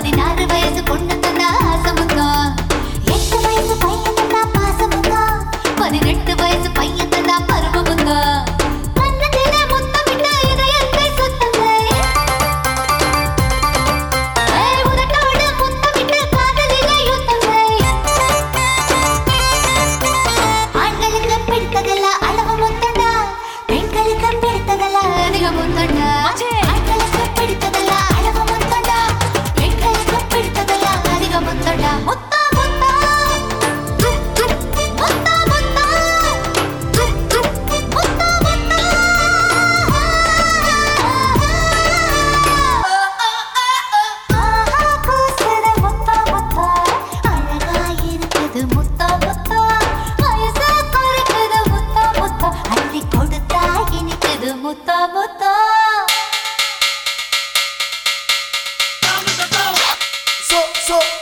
16 வயசு பொண்ணு தந்தா ஆசமுத்தா 8 வயசு பையன் தந்தா பாசமுத்தா 18 வயசு பையன் தந்தா பருவமுத்தா கண்ணத்திலே முத்தமிட்டு இதயத்தை சுத்தமே உதட்டோட முத்தமிட்டு காதலிலே யுத்தமே ஆண்களுக்கு பிடித்ததெல்லாம் அளவு முத்தண்டா பெண்களுக்கு பிடித்ததெல்லாம் அதிக முத்தண்டா ஆண்களுக்கு பிடித்ததெல்லாம் அளவு முத்தண்டா பெண்களுக்கு பிடித்ததெல்லாம் அதிக முத்தண்டா முத்தா முத்தா முத்தா முத்தா முத்தா முத்தா ஆஹா கூசுது முத்தா முத்தா அழகாயிருக்குது முத்தா முத்தா வயசு குறைக்குது முத்தா முத்தா அள்ளி கொடுத்தா இனிக்குது முத்தா முத்தா So